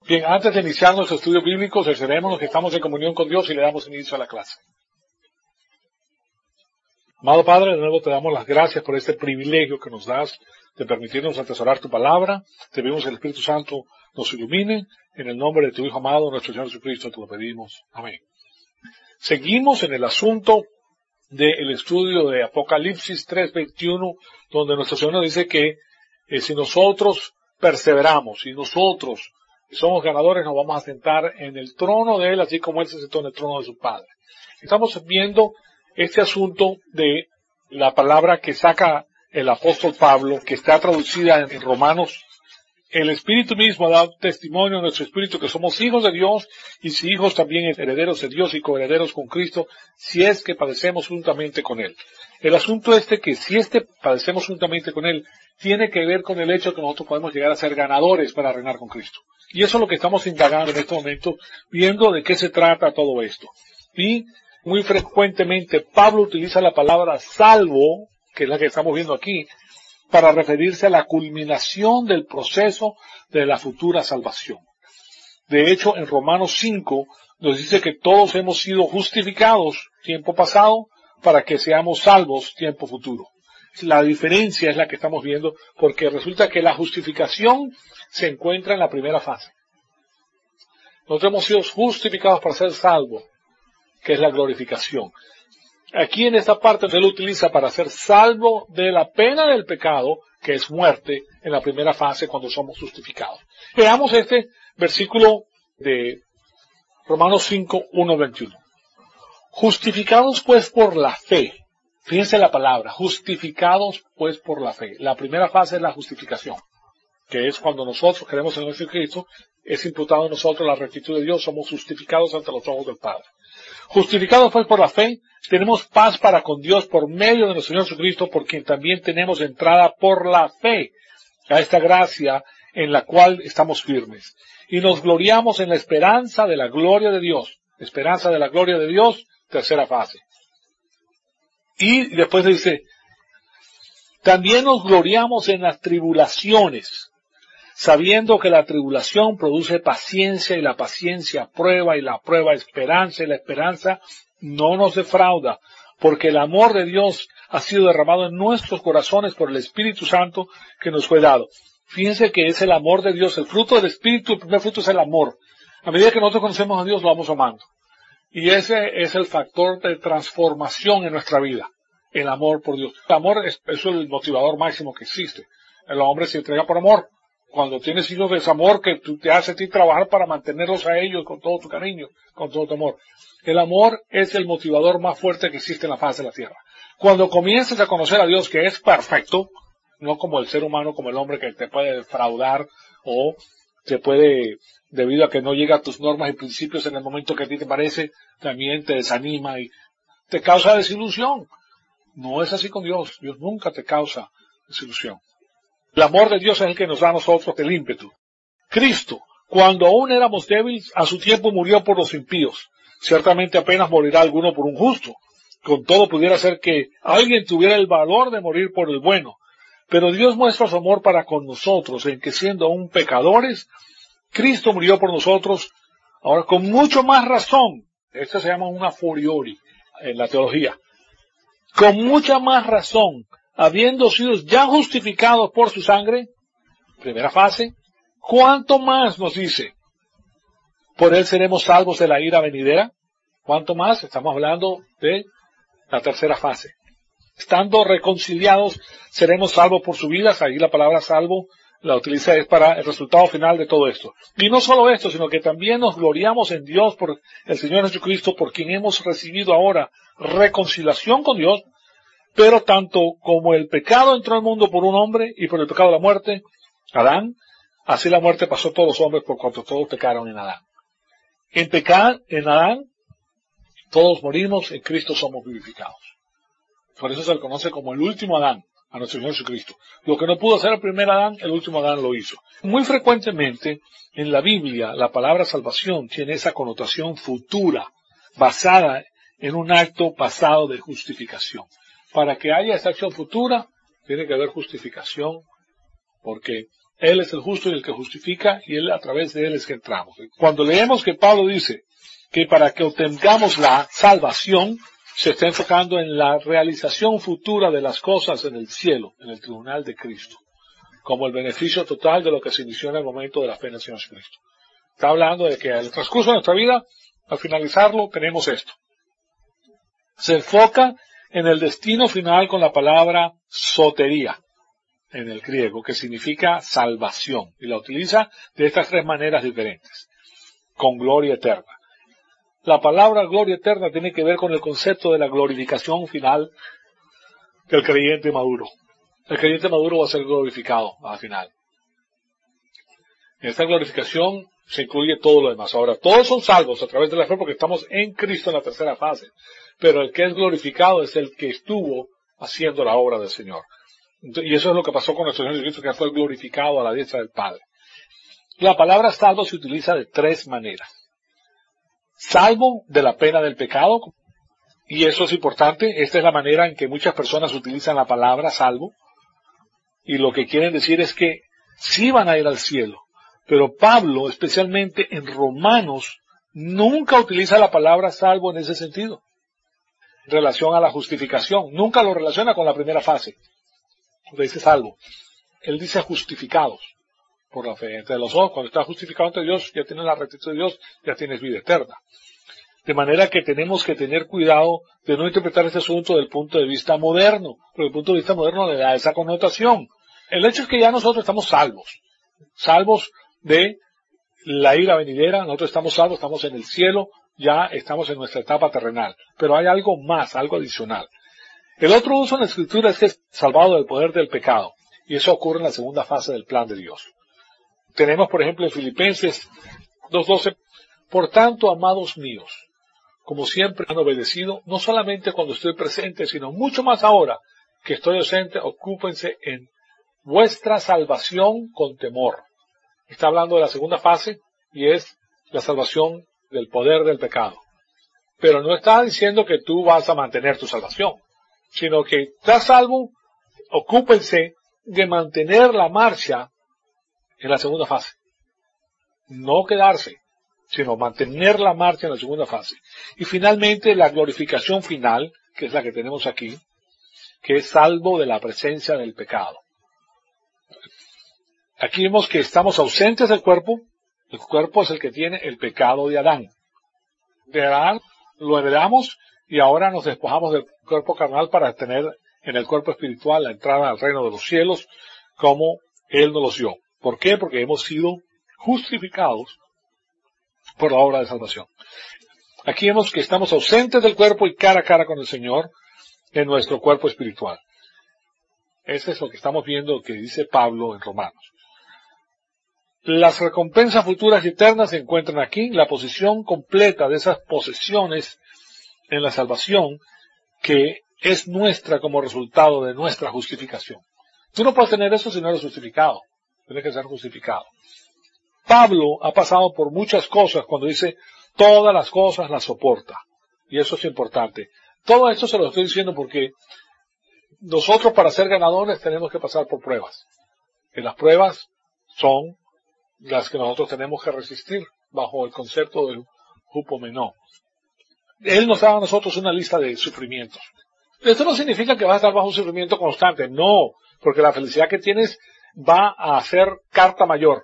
Bien, antes de iniciar nuestro estudio bíblico, cerciorémonos que estamos en comunión con Dios y le damos inicio a la clase. Amado Padre, de nuevo te damos las gracias por este privilegio que nos das de permitirnos atesorar tu palabra. Te pedimos que el Espíritu Santo nos ilumine. En el nombre de tu Hijo amado, nuestro Señor Jesucristo, te lo pedimos. Amén. Seguimos en el asunto del estudio de Apocalipsis 3:21, donde nuestro Señor nos dice que si nosotros perseveramos, si nosotros somos ganadores, nos vamos a sentar en el trono de Él, así como Él se sentó en el trono de su Padre. Estamos viendo este asunto de la palabra que saca el apóstol Pablo, que está traducida en Romanos. El Espíritu mismo da testimonio a nuestro espíritu que somos hijos de Dios, y si hijos también herederos de Dios y coherederos con Cristo, si es que padecemos juntamente con Él. El asunto que si padecemos juntamente con Él, tiene que ver con el hecho que nosotros podemos llegar a ser ganadores para reinar con Cristo. Y eso es lo que estamos indagando en este momento, viendo de qué se trata todo esto. Y muy frecuentemente Pablo utiliza la palabra salvo, que es la que estamos viendo aquí, para referirse a la culminación del proceso de la futura salvación. De hecho, en Romanos 5 nos dice que todos hemos sido justificados tiempo pasado para que seamos salvos tiempo futuro. La diferencia es la que estamos viendo, porque resulta que la justificación se encuentra en la primera fase. Nosotros hemos sido justificados para ser salvos, que es la glorificación. Aquí en esta parte se lo utiliza para ser salvo de la pena del pecado, que es muerte, en la primera fase cuando somos justificados. Veamos este versículo de Romanos 5, 1-21. Justificados pues por la fe. Fíjense la palabra, justificados pues por la fe. La primera fase es la justificación, que es cuando nosotros creemos en nuestro Cristo, es imputado a nosotros la rectitud de Dios, somos justificados ante los ojos del Padre. Justificados pues por la fe, tenemos paz para con Dios por medio de nuestro Señor Jesucristo, por quien también tenemos entrada por la fe a esta gracia en la cual estamos firmes. Y nos gloriamos en la esperanza de la gloria de Dios. Esperanza de la gloria de Dios, tercera fase. Y después dice, también nos gloriamos en las tribulaciones, sabiendo que la tribulación produce paciencia, y la paciencia prueba, y la prueba esperanza, y la esperanza no nos defrauda, porque el amor de Dios ha sido derramado en nuestros corazones por el Espíritu Santo que nos fue dado. Fíjense que es el amor de Dios, el fruto del Espíritu, el primer fruto es el amor. A medida que nosotros conocemos a Dios, lo vamos amando. Y ese es el factor de transformación en nuestra vida, el amor por Dios. El amor es el motivador máximo que existe. El hombre se entrega por amor. Cuando tienes hijos de ese amor que tú te hace a ti trabajar para mantenerlos a ellos con todo tu cariño, con todo tu amor. El amor es el motivador más fuerte que existe en la faz de la tierra. Cuando comiences a conocer a Dios, que es perfecto, no como el ser humano, como el hombre que te puede defraudar o te puede, debido a que no llega a tus normas y principios en el momento que a ti te parece, también te desanima y te causa desilusión. No es así con Dios. Dios nunca te causa desilusión. El amor de Dios es el que nos da a nosotros el ímpetu. Cristo, cuando aún éramos débiles, a su tiempo murió por los impíos. Ciertamente apenas morirá alguno por un justo. Con todo pudiera ser que alguien tuviera el valor de morir por el bueno. Pero Dios muestra su amor para con nosotros, en que siendo aún pecadores, Cristo murió por nosotros, ahora con mucho más razón. Esto se llama una foriori en la teología. Con mucha más razón, habiendo sido ya justificados por su sangre, primera fase, ¿cuánto más nos dice? Por él seremos salvos de la ira venidera. ¿Cuánto más? Estamos hablando de la tercera fase. Estando reconciliados, seremos salvos por su vida. Ahí la palabra salvo la utiliza es para el resultado final de todo esto. Y no solo esto, sino que también nos gloriamos en Dios por el Señor Jesucristo, por quien hemos recibido ahora reconciliación con Dios. Pero tanto como el pecado entró al mundo por un hombre y por el pecado de la muerte, Adán, así la muerte pasó a todos los hombres por cuanto todos pecaron en Adán. En Adán, todos morimos, en Cristo somos vivificados. Por eso se le conoce como el último Adán, a nuestro Señor Jesucristo. Lo que no pudo hacer el primer Adán, el último Adán lo hizo. Muy frecuentemente, en la Biblia, la palabra salvación tiene esa connotación futura, basada en un acto pasado de justificación. Para que haya esa acción futura, tiene que haber justificación, porque Él es el justo y el que justifica, y Él, a través de Él es que entramos. Cuando leemos que Pablo dice que para que obtengamos la salvación, se está enfocando en la realización futura de las cosas en el cielo, en el tribunal de Cristo, como el beneficio total de lo que se inició en el momento de la fe en el Señor Jesucristo. Está hablando de que al transcurso de nuestra vida, al finalizarlo, tenemos esto. Se enfoca en el destino final con la palabra sotería, en el griego, que significa salvación, y la utiliza de estas tres maneras diferentes, con gloria eterna. La palabra gloria eterna tiene que ver con el concepto de la glorificación final del creyente maduro. El creyente maduro va a ser glorificado al final. En esta glorificación se incluye todo lo demás. Ahora, todos son salvos a través de la fe porque estamos en Cristo en la tercera fase. Pero el que es glorificado es el que estuvo haciendo la obra del Señor. Y eso es lo que pasó con nuestro Señor Jesucristo, que fue glorificado a la diestra del Padre. La palabra salvo se utiliza de tres maneras. Salvo de la pena del pecado, y eso es importante. Esta es la manera en que muchas personas utilizan la palabra salvo, y lo que quieren decir es que sí van a ir al cielo, pero Pablo, especialmente en Romanos, nunca utiliza la palabra salvo en ese sentido, en relación a la justificación. Nunca lo relaciona con la primera fase, le dice salvo. Él dice justificados por la fe. Entre los ojos, cuando estás justificado ante Dios, ya tienes la rectitud de Dios, ya tienes vida eterna. De manera que tenemos que tener cuidado de no interpretar este asunto desde el punto de vista moderno, porque el punto de vista moderno le da esa connotación. El hecho es que ya nosotros estamos salvos de la ira venidera, nosotros estamos salvos, estamos en el cielo, ya estamos en nuestra etapa terrenal. Pero hay algo más, algo adicional. El otro uso en la Escritura es que es salvado del poder del pecado, y eso ocurre en la segunda fase del plan de Dios. Tenemos, por ejemplo, en Filipenses 2:12, por tanto, amados míos, como siempre han obedecido, no solamente cuando estoy presente, sino mucho más ahora que estoy ausente, ocúpense en vuestra salvación con temor. Está hablando de la segunda fase, y es la salvación del poder del pecado. Pero no está diciendo que tú vas a mantener tu salvación, sino que estás salvo, ocúpense de mantener la marcha en la segunda fase. No quedarse, sino mantener la marcha en la segunda fase. Y finalmente la glorificación final, que es la que tenemos aquí, que es salvo de la presencia del pecado. Aquí vemos que estamos ausentes del cuerpo. El cuerpo es el que tiene el pecado de Adán. De Adán lo heredamos y ahora nos despojamos del cuerpo carnal para tener en el cuerpo espiritual la entrada al reino de los cielos como Él nos los dio. ¿Por qué? Porque hemos sido justificados por la obra de salvación. Aquí vemos que estamos ausentes del cuerpo y cara a cara con el Señor en nuestro cuerpo espiritual. Eso es lo que estamos viendo que dice Pablo en Romanos. Las recompensas futuras y eternas se encuentran aquí, la posición completa de esas posesiones en la salvación que es nuestra como resultado de nuestra justificación. Tú no puedes tener eso si no eres justificado. Tienes que ser justificado. Pablo ha pasado por muchas cosas cuando dice todas las cosas las soporta. Y eso es importante. Todo esto se lo estoy diciendo porque nosotros para ser ganadores tenemos que pasar por pruebas. Y las pruebas son las que nosotros tenemos que resistir bajo el concepto del hupomeno. Él nos da a nosotros una lista de sufrimientos. Esto no significa que vas a estar bajo un sufrimiento constante, no, porque la felicidad que tienes va a ser carta mayor.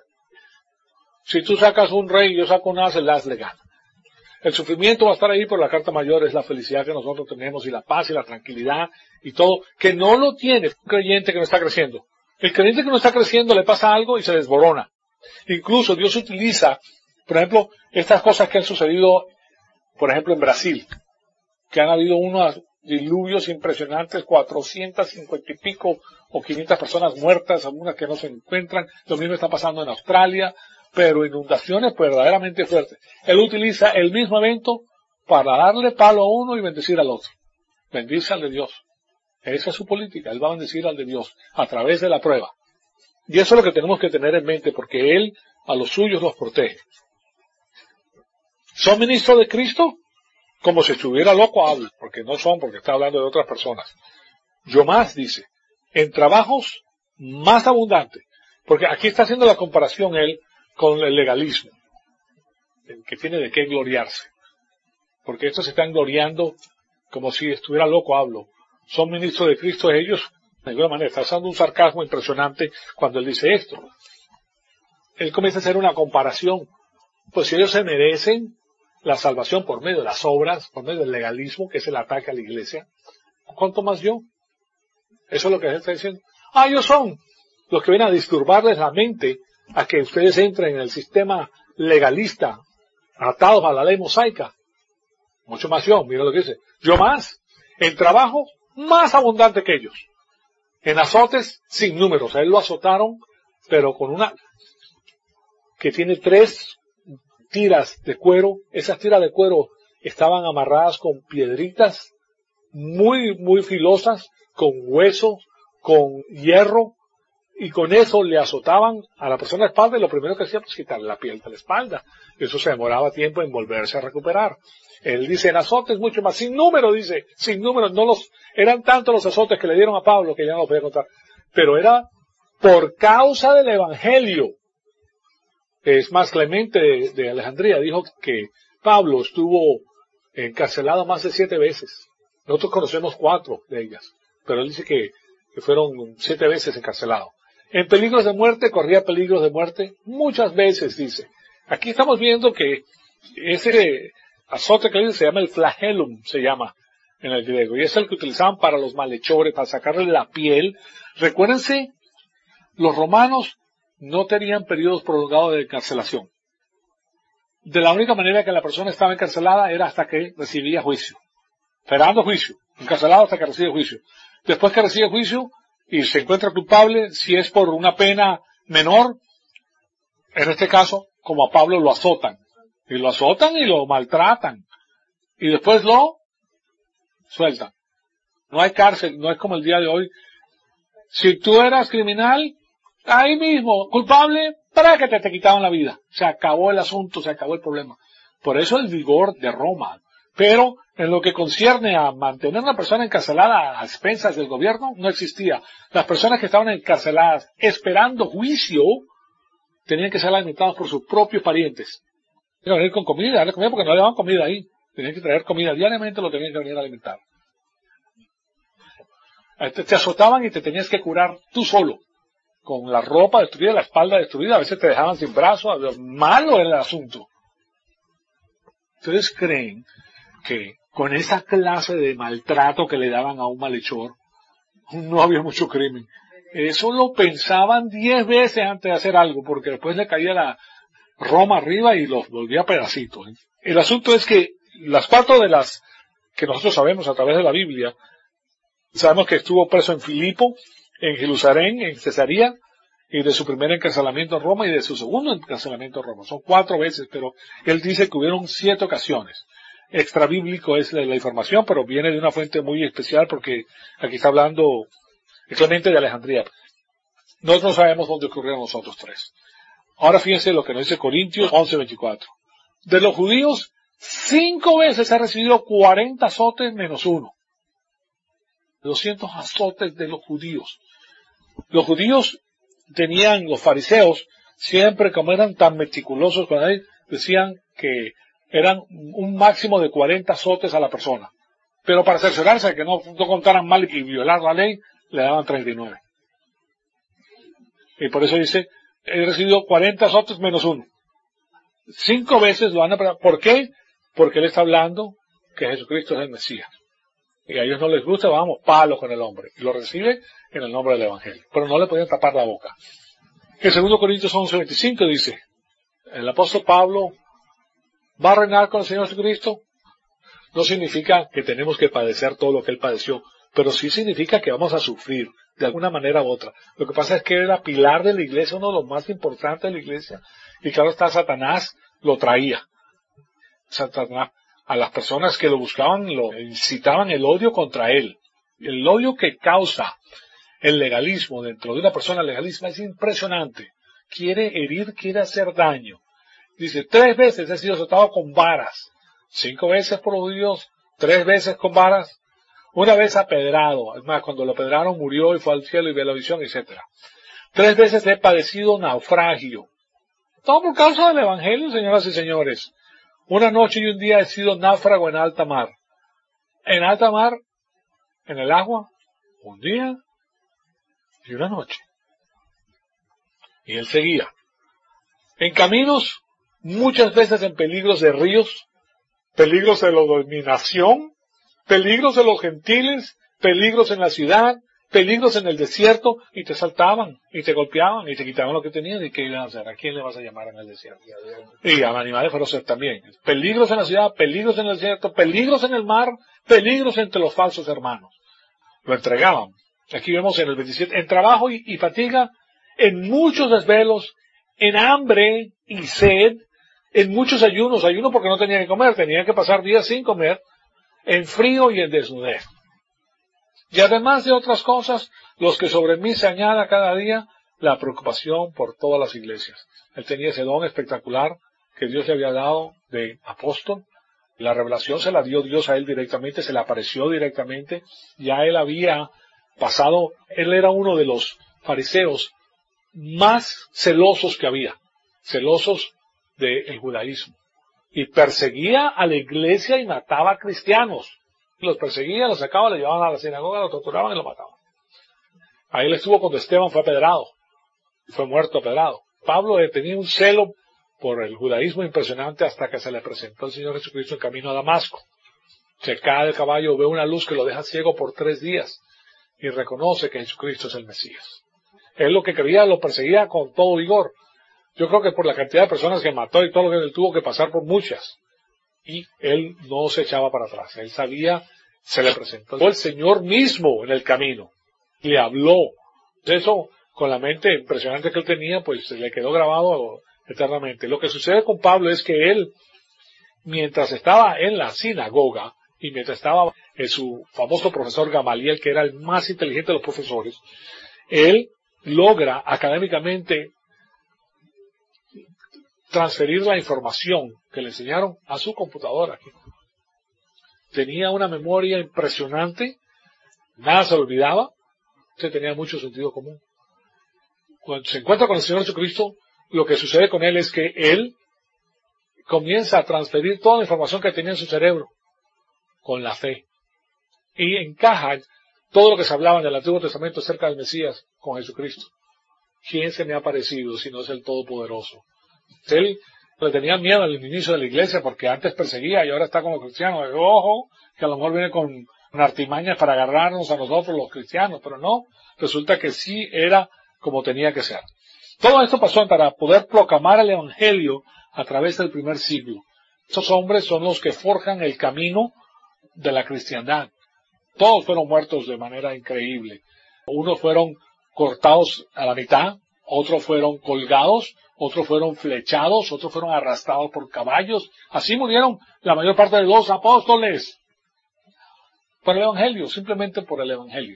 Si tú sacas un rey y yo saco un as, el as le gana. El sufrimiento va a estar ahí, pero la carta mayor es la felicidad que nosotros tenemos y la paz y la tranquilidad y todo, que no lo tiene un creyente que no está creciendo. El creyente que no está creciendo le pasa algo y se desborona. Incluso Dios utiliza, por ejemplo, estas cosas que han sucedido, por ejemplo, en Brasil, que han habido unos diluvios impresionantes, 450 y pico o 500 personas muertas, algunas que no se encuentran. Lo mismo está pasando en Australia, pero inundaciones verdaderamente fuertes. Él utiliza el mismo evento para darle palo a uno y bendecir al otro. Bendice al de Dios. Esa es su política. Él va a bendecir al de Dios a través de la prueba. Y eso es lo que tenemos que tener en mente, porque Él a los suyos los protege. ¿Son ministros de Cristo? Como si estuviera loco hablo, porque no son, porque está hablando de otras personas. Yo más, dice, en trabajos más abundantes, Porque aquí está haciendo la comparación él con el legalismo, el que tiene de qué gloriarse. Porque estos se están gloriando como si estuviera loco, hablo. Son ministros de Cristo ellos, de alguna manera, está usando un sarcasmo impresionante cuando él dice esto. Él comienza a hacer una comparación. Pues si ellos se merecen la salvación por medio de las obras, por medio del legalismo, que es el ataque a la iglesia, ¿cuánto más yo? Eso es lo que él está diciendo. Ellos son los que vienen a disturbarles la mente a que ustedes entren en el sistema legalista, atados a la ley mosaica. Mucho más yo, mira lo que dice. Yo más, en trabajo más abundante que ellos. En azotes sin números. A él lo azotaron, pero con una que tiene 3 tiras de cuero. Esas tiras de cuero estaban amarradas con piedritas muy, muy filosas, con hueso, con hierro, y con eso le azotaban a la persona la espalda, y lo primero que hacía pues quitarle la piel de la espalda. Eso se demoraba tiempo en volverse a recuperar. Él dice, en azotes mucho más, sin número, dice, sin número, eran tantos los azotes que le dieron a Pablo que ya no lo podía contar, pero era por causa del evangelio. Es más, Clemente de Alejandría dijo que Pablo estuvo encarcelado más de 7 veces. Nosotros conocemos 4 de ellas, pero él dice que fueron 7 veces encarcelado. En peligros de muerte, corría peligros de muerte muchas veces, dice. Aquí estamos viendo que ese azote que dice se llama el flagellum, se llama en el griego, y es el que utilizaban para los malhechores, para sacarle la piel. Recuérdense, los romanos no tenían periodos prolongados de encarcelación. De la única manera que la persona estaba encarcelada era hasta que recibía juicio. Esperando juicio. Encarcelado hasta que recibe juicio. Después que recibe juicio y se encuentra culpable, si es por una pena menor, en este caso, como a Pablo lo azotan. Y lo azotan y lo maltratan. Y después lo sueltan. No hay cárcel, no es como el día de hoy. Si tú eras criminal, ahí mismo, culpable, para que te quitaban la vida. Se acabó el asunto, se acabó el problema. Por eso el vigor de Roma. Pero en lo que concierne a mantener a una persona encarcelada a expensas del gobierno, no existía. Las personas que estaban encarceladas esperando juicio tenían que ser alimentadas por sus propios parientes. Tenían que venir con comida, darle comida porque no le daban comida ahí. Tenían que traer comida diariamente, lo tenían que venir a alimentar. Te azotaban y te tenías que curar tú solo, con la ropa destruida, la espalda destruida, a veces te dejaban sin brazos, malo era el asunto. ¿Ustedes creen que con esa clase de maltrato que le daban a un malhechor, no había mucho crimen? Eso lo pensaban 10 veces antes de hacer algo, porque después le caía la Roma arriba y los volvía a pedacitos. El asunto es que las 4 de las que nosotros sabemos a través de la Biblia, sabemos que estuvo preso en Filipo, en Jerusalén, en Cesarea, y de su primer encarcelamiento en Roma y de su segundo encarcelamiento en Roma. Son 4 veces, pero él dice que hubieron 7 ocasiones. Extrabíblico es la información, pero viene de una fuente muy especial porque aquí está hablando Clemente de Alejandría. Nosotros no sabemos dónde ocurrieron los otros 3. Ahora fíjense lo que nos dice Corintios 11:24. De los judíos, 5 veces ha recibido 40 azotes menos 1. 200 azotes de los judíos. Los judíos tenían, los fariseos, siempre como eran tan meticulosos con él, decían que eran un máximo de 40 azotes a la persona. Pero para cerciorarse de que no contaran mal y violar la ley, le daban 39. Y por eso dice, he recibido 40 azotes menos 1. 5 veces lo han aprendido. ¿Por qué? Porque él está hablando que Jesucristo es el Mesías. Y a ellos no les gusta, vamos, palos con el hombre. Y lo recibe en el nombre del Evangelio. Pero no le podían tapar la boca. En 2 Corintios 11:25 dice, el apóstol Pablo va a reinar con el Señor Jesucristo. No significa que tenemos que padecer todo lo que él padeció, pero sí significa que vamos a sufrir de alguna manera u otra. Lo que pasa es que era pilar de la iglesia, uno de los más importantes de la iglesia. Y claro está, Satanás lo traía. Satanás, a las personas que lo buscaban, lo incitaban el odio contra él. El odio que causa el legalismo dentro de una persona, el legalismo es impresionante. Quiere herir, quiere hacer daño. Dice, 3 veces he sido azotado con varas. 5 veces por los judíos, 3 veces con varas. Una vez apedrado. Es más, cuando lo apedraron murió y fue al cielo y ve la visión, etc. 3 veces he padecido naufragio. Todo por causa del Evangelio, señoras y señores. Una noche y un día he sido náufrago en alta mar. En alta mar, en el agua, un día y una noche. Y él seguía. En caminos, muchas veces en peligros de ríos, peligros de la dominación, peligros de los gentiles, peligros en la ciudad, peligros en el desierto, y te saltaban, y te golpeaban, y te quitaban lo que tenían, y ¿qué iban a hacer? ¿A quién le vas a llamar en el desierto? Y a animales feroces también. Peligros en la ciudad, peligros en el desierto, peligros en el mar, peligros entre los falsos hermanos. Lo entregaban. Aquí vemos en el 27, en trabajo y fatiga, en muchos desvelos, en hambre y sed, en muchos ayunos porque no tenía que comer, tenía que pasar días sin comer, en frío y en desnudez. Y además de otras cosas, los que sobre mí se añada cada día la preocupación por todas las iglesias. Él tenía ese don espectacular que Dios le había dado de apóstol. La revelación se la dio Dios a él directamente, se le apareció directamente. Ya él había pasado, él era uno de los fariseos más celosos que había, celosos del judaísmo. Y perseguía a la iglesia y mataba a cristianos. Los perseguía, los sacaba, los llevaban a la sinagoga, los torturaban y los mataban. Ahí él estuvo cuando Esteban fue apedrado. Fue muerto apedrado. Pablo tenía un celo por el judaísmo impresionante hasta que se le presentó el Señor Jesucristo en camino a Damasco. Se cae del caballo, ve una luz que lo deja ciego por 3 días y reconoce que Jesucristo es el Mesías. Él lo que quería lo perseguía con todo vigor. Yo creo que por la cantidad de personas que mató y todo lo que él tuvo que pasar por muchas. Y él no se echaba para atrás. Él sabía, se le presentó el Señor mismo en el camino. Le habló. Eso, con la mente impresionante que él tenía, pues se le quedó grabado eternamente. Lo que sucede con Pablo es que él, mientras estaba en la sinagoga, y mientras estaba en su famoso profesor Gamaliel, que era el más inteligente de los profesores, él logra académicamente transferir la información que le enseñaron a su computadora. Tenía una memoria impresionante, nada se olvidaba, tenía mucho sentido común. Cuando se encuentra con el Señor Jesucristo, lo que sucede con él es que él comienza a transferir toda la información que tenía en su cerebro con la fe. Y encaja todo lo que se hablaba en el Antiguo Testamento acerca del Mesías con Jesucristo. ¿Quién se me ha parecido si no es el Todopoderoso? Él le tenía miedo al inicio de la iglesia porque antes perseguía y ahora está con los cristianos. Ojo, que a lo mejor viene con artimañas para agarrarnos a nosotros los cristianos, pero no, resulta que sí era como tenía que ser. Todo esto pasó para poder proclamar el Evangelio a través del primer siglo. Estos hombres son los que forjan el camino de la cristiandad. Todos fueron muertos de manera increíble. Unos fueron cortados a la mitad, otros fueron colgados, otros fueron flechados, otros fueron arrastrados por caballos. Así murieron la mayor parte de los apóstoles. Por el Evangelio, simplemente por el Evangelio.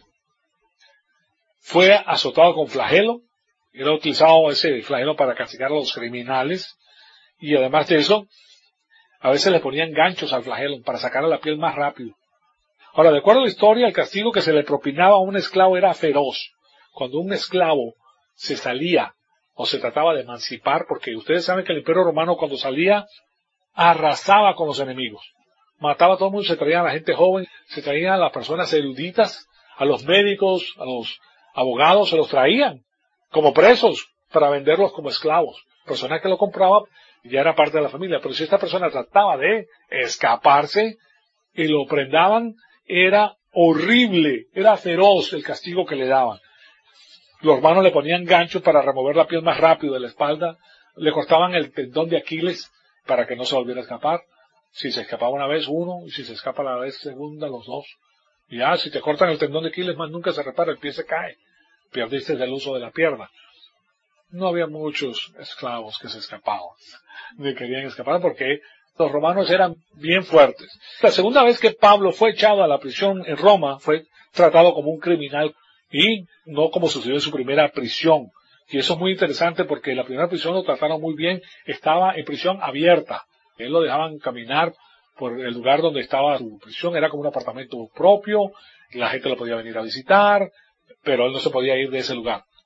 Fue azotado con flagelo. Era utilizado ese flagelo para castigar a los criminales. Y además de eso, a veces le ponían ganchos al flagelo para sacarle la piel más rápido. Ahora, de acuerdo a la historia, el castigo que se le propinaba a un esclavo era feroz. Cuando un esclavo se salía o se trataba de emancipar, porque ustedes saben que el Imperio Romano cuando salía arrasaba con los enemigos. Mataba a todo el mundo, se traían a la gente joven, se traían a las personas eruditas, a los médicos, a los abogados, se los traían como presos para venderlos como esclavos. Persona que lo compraba ya era parte de la familia, pero si esta persona trataba de escaparse y lo prendaban, era horrible, era feroz el castigo que le daban. Los hermanos le ponían ganchos para remover la piel más rápido de la espalda, le cortaban el tendón de Aquiles para que no se volviera a escapar. Si se escapaba una vez, uno, y si se escapa la vez segunda, los dos. Y ya, si te cortan el tendón de Aquiles, más nunca se repara, el pie se cae. Perdiste el uso de la pierna. No había muchos esclavos que se escapaban, ni querían escapar porque los romanos eran bien fuertes. La segunda vez que Pablo fue echado a la prisión en Roma, fue tratado como un criminal y no como sucedió en su primera prisión. Y eso es muy interesante porque la primera prisión lo trataron muy bien, estaba en prisión abierta. Él lo dejaban caminar por el lugar donde estaba su prisión, era como un apartamento propio, la gente lo podía venir a visitar, pero él no se podía ir de ese lugar.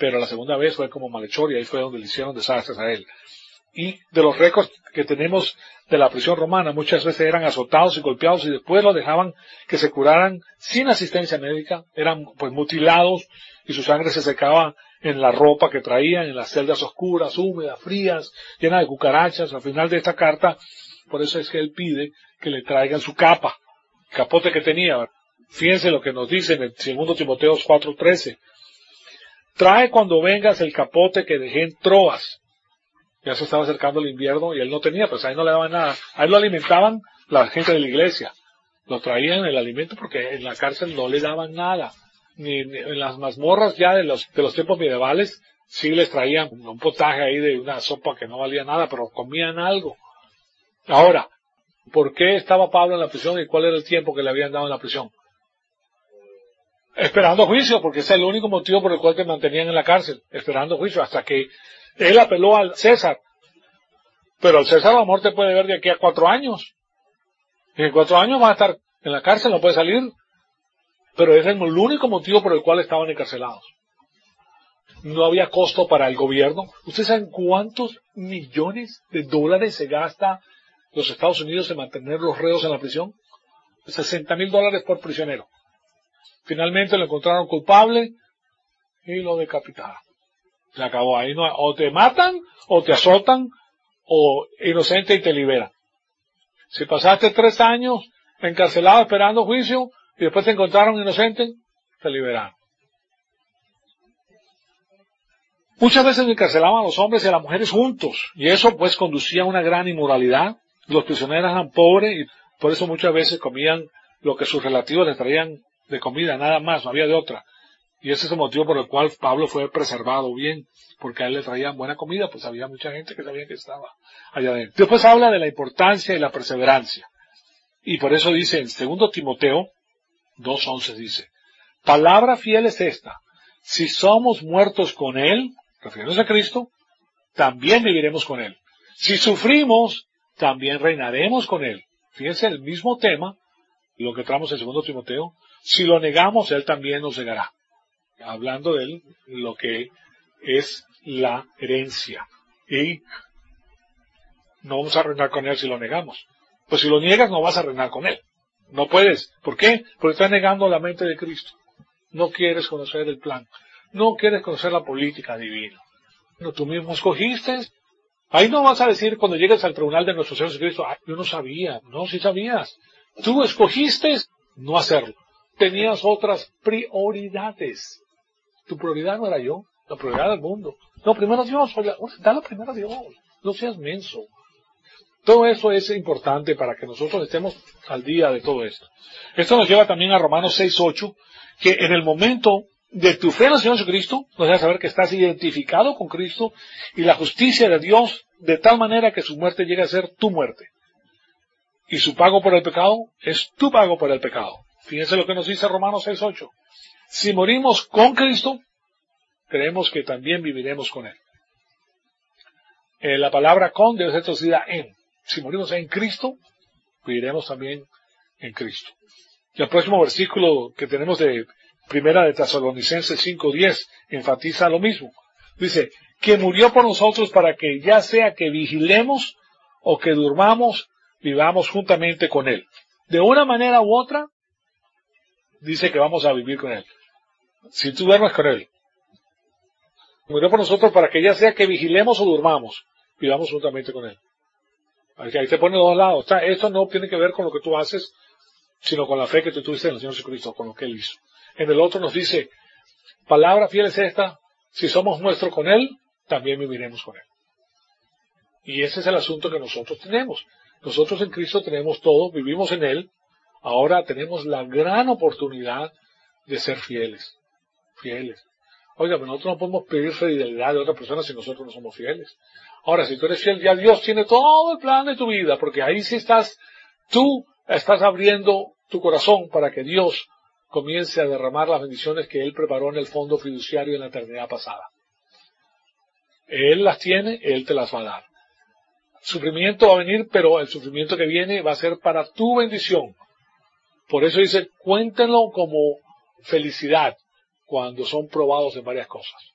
pero la segunda vez fue como malhechor y ahí fue donde le hicieron desastres a él. Y de los récords que tenemos de la prisión romana, muchas veces eran azotados y golpeados y después los dejaban que se curaran sin asistencia médica, eran pues mutilados y su sangre se secaba en la ropa que traían, en las celdas oscuras, húmedas, frías, llenas de cucarachas. Al final de esta carta, por eso es que él pide que le traigan su capa, capote que tenía. Fíjense lo que nos dice en el 2 Timoteo 4:13. Trae cuando vengas el capote que dejé en Troas. Ya se estaba acercando el invierno y él no tenía, pues a él no le daban nada. A él lo alimentaban la gente de la iglesia. Lo traían el alimento porque en la cárcel no le daban nada. Ni en las mazmorras ya de los tiempos medievales, sí les traían un potaje ahí de una sopa que no valía nada, pero comían algo. Ahora, ¿por qué estaba Pablo en la prisión y cuál era el tiempo que le habían dado en la prisión? Esperando juicio, porque ese es el único motivo por el cual te mantenían en la cárcel, esperando juicio, hasta que él apeló al César. Pero el César a lo mejor te puede ver de aquí a 4 años. Y en 4 años va a estar en la cárcel, no puede salir. Pero ese es el único motivo por el cual estaban encarcelados. No había costo para el gobierno. ¿Ustedes saben cuántos millones de dólares se gasta los Estados Unidos en mantener los reos en la prisión? $60,000 por prisionero. Finalmente lo encontraron culpable y lo decapitaron. Se acabó. Ahí no, o te matan, o te azotan, o inocente y te liberan. Si pasaste 3 años encarcelado esperando juicio y después te encontraron inocente, te liberaron. Muchas veces encarcelaban a los hombres y a las mujeres juntos, y eso pues conducía a una gran inmoralidad. Los prisioneros eran pobres y por eso muchas veces comían lo que sus relativos les traían de comida, nada más, no había de otra. Y ese es el motivo por el cual Pablo fue preservado bien, porque a él le traían buena comida, pues había mucha gente que sabía que estaba allá adentro. Después habla de la importancia y la perseverancia. Y por eso dice en 2 Timoteo 2:11 dice, palabra fiel es esta, si somos muertos con él, refiriéndose a Cristo, también viviremos con él. Si sufrimos, también reinaremos con él. Fíjense el mismo tema, lo que traemos en 2 Timoteo, si lo negamos, él también nos negará. Hablando de él, lo que es la herencia. Y no vamos a reinar con él si lo negamos. Pues si lo niegas, no vas a reinar con él. No puedes. ¿Por qué? Porque estás negando la mente de Cristo. No quieres conocer el plan. No quieres conocer la política divina. No, tú mismo escogiste. Ahí no vas a decir cuando llegues al tribunal de nuestro Señor Jesucristo, yo no sabía. No, sí sabías. Tú escogiste no hacerlo. Tenías otras prioridades. Tu prioridad no era yo, la prioridad del mundo. No, primero Dios, dale primero a Dios. No seas menso. Todo eso es importante para que nosotros estemos al día de todo esto. Esto nos lleva también a Romanos 6:8, que en el momento de tu fe en el Señor Jesucristo, nos deja saber que estás identificado con Cristo y la justicia de Dios de tal manera que su muerte llegue a ser tu muerte. Y su pago por el pecado es tu pago por el pecado. Fíjense lo que nos dice Romanos 6:8. Si morimos con Cristo, creemos que también viviremos con Él. La palabra con debe ser traducida en. Si morimos en Cristo, viviremos también en Cristo. Y el próximo versículo que tenemos de Primera de Tesalonicenses 5:10 enfatiza lo mismo. Dice, que murió por nosotros para que ya sea que vigilemos o que durmamos, vivamos juntamente con Él. De una manera u otra, dice que vamos a vivir con Él. Si tú duermes con Él, murió por nosotros para que ya sea que vigilemos o durmamos, vivamos juntamente con Él. Ahí te pone 2 lados. Esto no tiene que ver con lo que tú haces, sino con la fe que tú tuviste en el Señor Jesucristo, con lo que Él hizo. En el otro nos dice, palabra fiel es esta, si somos nuestros con Él, también viviremos con Él. Y ese es el asunto que nosotros tenemos. Nosotros en Cristo tenemos todo, vivimos en Él, ahora tenemos la gran oportunidad de ser fieles. Fieles. Oiga, pero nosotros no podemos pedir fidelidad de otra persona si nosotros no somos fieles. Ahora, si tú eres fiel, ya Dios tiene todo el plan de tu vida, porque ahí sí tú estás abriendo tu corazón para que Dios comience a derramar las bendiciones que Él preparó en el fondo fiduciario en la eternidad pasada. Él las tiene, Él te las va a dar. Sufrimiento va a venir, pero el sufrimiento que viene va a ser para tu bendición. Por eso dice, cuéntenlo como felicidad cuando son probados en varias cosas.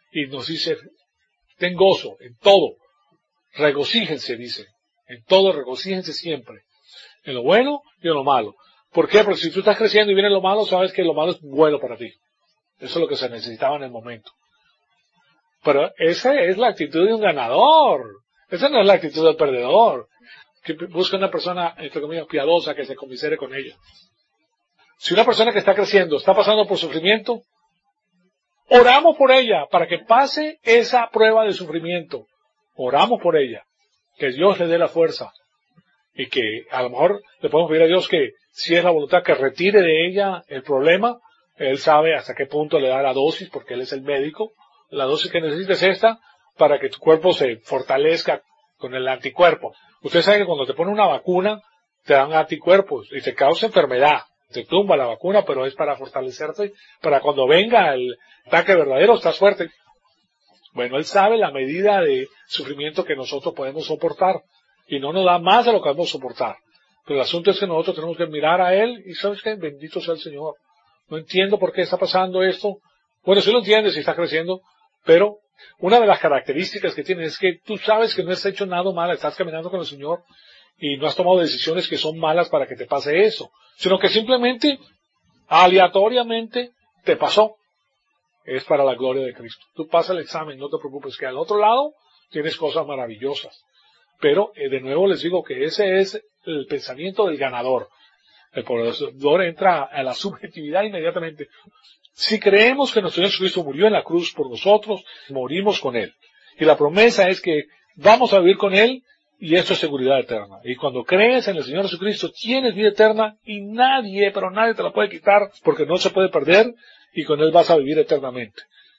Y nos dice, ten gozo en todo, regocíjense, dice, en todo regocíjense siempre, en lo bueno y en lo malo. ¿Por qué? Porque si tú estás creciendo y viene lo malo, sabes que lo malo es bueno para ti. Eso es lo que se necesitaba en el momento. Pero esa es la actitud de un ganador. Esa no es la actitud del perdedor, que busca una persona, entre comillas, piadosa, que se conmisere con ella. Si una persona que está creciendo está pasando por sufrimiento, oramos por ella para que pase esa prueba de sufrimiento. Oramos por ella, que Dios le dé la fuerza y que a lo mejor le podemos pedir a Dios que si es la voluntad que retire de ella el problema. Él sabe hasta qué punto le da la dosis, porque Él es el médico. La dosis que necesitas es esta para que tu cuerpo se fortalezca con el anticuerpo. Usted sabe que cuando te ponen una vacuna te dan anticuerpos y te causa enfermedad. Te tumba la vacuna, pero es para fortalecerte, para cuando venga el ataque verdadero, estás fuerte. Bueno, Él sabe la medida de sufrimiento que nosotros podemos soportar y no nos da más de lo que podemos soportar. Pero el asunto es que nosotros tenemos que mirar a Él y ¿sabes qué? Bendito sea el Señor. No entiendo por qué está pasando esto. Bueno, sí lo entiendes si está creciendo, pero una de las características que tiene es que tú sabes que no has hecho nada mal, estás caminando con el Señor y no has tomado decisiones que son malas para que te pase eso, sino que simplemente, aleatoriamente, te pasó. Es para la gloria de Cristo. Tú pasas el examen, no te preocupes, que al otro lado tienes cosas maravillosas. Pero, de nuevo les digo que ese es el pensamiento del ganador. El perdedor entra a la subjetividad inmediatamente. Si creemos que nuestro Señor Jesucristo murió en la cruz por nosotros, morimos con Él. Y la promesa es que vamos a vivir con Él y esto es seguridad eterna. Y cuando crees en el Señor Jesucristo, tienes vida eterna y nadie, pero nadie te la puede quitar porque no se puede perder y con Él vas a vivir eternamente.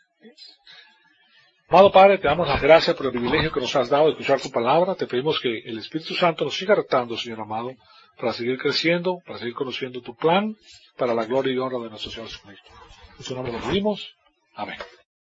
Amado Padre, te damos las gracias por el privilegio que nos has dado de escuchar tu palabra. Te pedimos que el Espíritu Santo nos siga retando, Señor amado, para seguir creciendo, para seguir conociendo tu plan, para la gloria y honra de nuestro Señor Jesucristo. En su nombre lo pedimos. Amén.